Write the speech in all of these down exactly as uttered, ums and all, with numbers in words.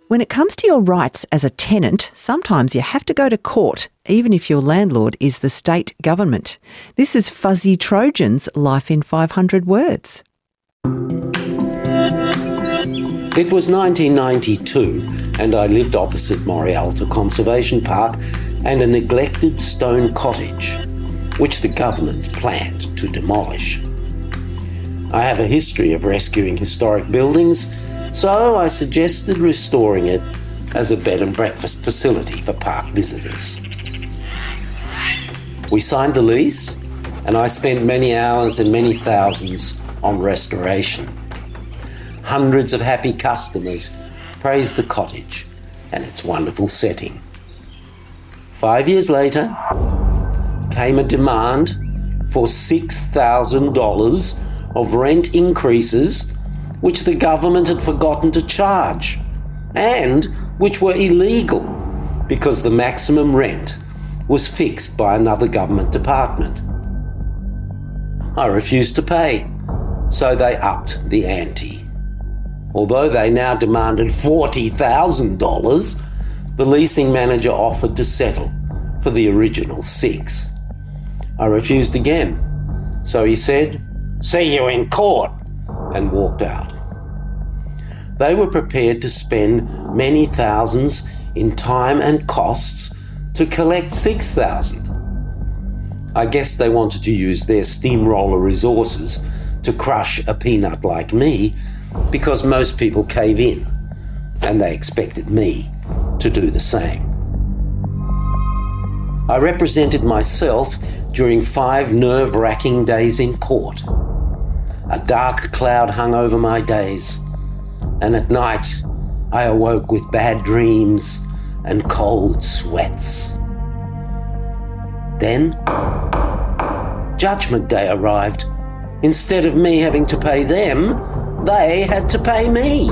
When it comes to your rights as a tenant, sometimes you have to go to court, even if your landlord is the state government. This is Fuzzy Trojan's Life in five hundred words. It was nineteen ninety-two and I lived opposite Morialta Conservation Park and a neglected stone cottage, which the government planned to demolish. I have a history of rescuing historic buildings, so I suggested restoring it as a bed and breakfast facility for park visitors. We signed the lease, and I spent many hours and many thousands on restoration. Hundreds of happy customers praised the cottage and its wonderful setting. Five years later came a demand for six thousand dollars of rent increases which the government had forgotten to charge, and which were illegal because the maximum rent was fixed by another government department. I refused to pay, so they upped the ante. Although they now demanded forty thousand dollars, the leasing manager offered to settle for the original six. I refused again, so he said, "See you in court," and walked out. They were prepared to spend many thousands in time and costs to collect six thousand. I guess they wanted to use their steamroller resources to crush a peanut like me, because most people cave in, and they expected me to do the same. I represented myself during five nerve-wracking days in court. A dark cloud hung over my days, and at night I awoke with bad dreams and cold sweats. Then, Judgment Day arrived. Instead of me having to pay them, they had to pay me.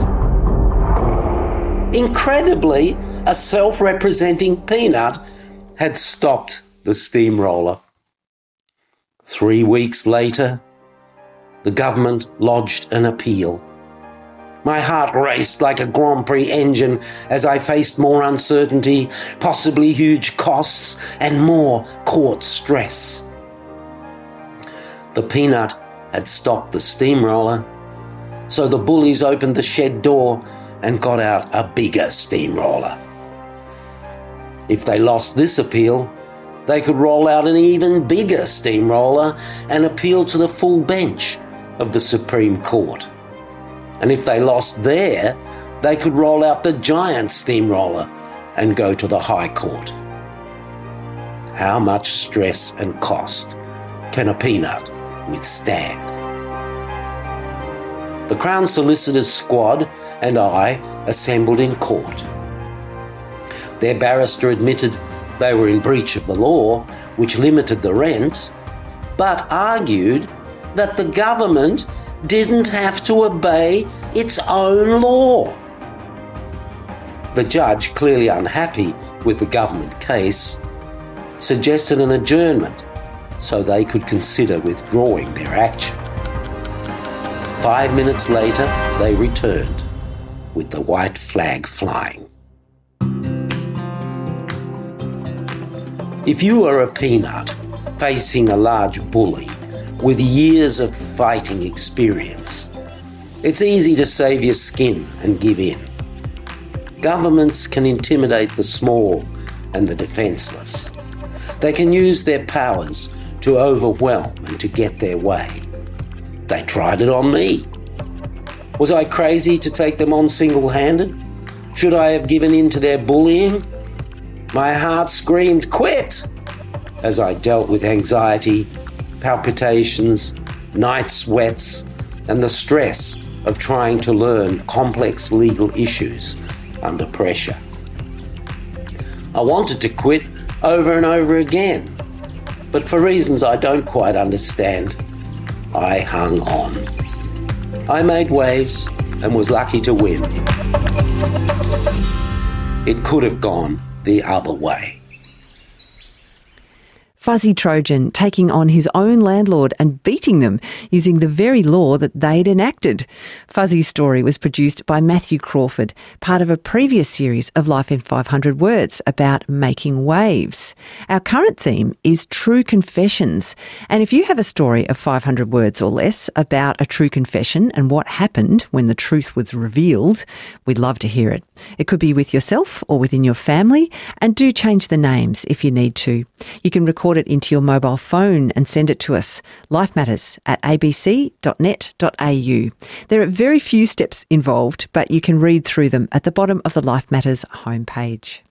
Incredibly, a self-representing peanut had stopped the steamroller. Three weeks later, the government lodged an appeal. My heart raced like a Grand Prix engine as I faced more uncertainty, possibly huge costs, and more court stress. The peanut had stopped the steamroller, so the bullies opened the shed door and got out a bigger steamroller. If they lost this appeal, they could roll out an even bigger steamroller and appeal to the full bench of the Supreme Court. And if they lost there, they could roll out the giant steamroller and go to the High Court. How much stress and cost can a peanut withstand? The Crown Solicitor's squad and I assembled in court. Their barrister admitted they were in breach of the law, which limited the rent, but argued that the government didn't have to obey its own law. The judge, clearly unhappy with the government case, suggested an adjournment so they could consider withdrawing their action. Five minutes later, they returned with the white flag flying. If you are a peanut facing a large bully with years of fighting experience, it's easy to save your skin and give in. Governments can intimidate the small and the defenceless. They can use their powers to overwhelm and to get their way. They tried it on me. Was I crazy to take them on single-handed? Should I have given in to their bullying? My heart screamed, "Quit!" as I dealt with anxiety, palpitations, night sweats, and the stress of trying to learn complex legal issues under pressure. I wanted to quit over and over again, but for reasons I don't quite understand, I hung on. I made waves and was lucky to win. It could have gone the other way. Fuzzy Trojan taking on his own landlord and beating them using the very law that they'd enacted. Fuzzy's story was produced by Matthew Crawford, part of a previous series of Life in five hundred Words about making waves. Our current theme is true confessions. And if you have a story of five hundred words or less about a true confession and what happened when the truth was revealed, we'd love to hear it. It could be with yourself or within your family, and do change the names if you need to. You can record it into your mobile phone and send it to us. Life Matters at a b c dot net dot a u. There are very few steps involved, but you can read through them at the bottom of the Life Matters homepage.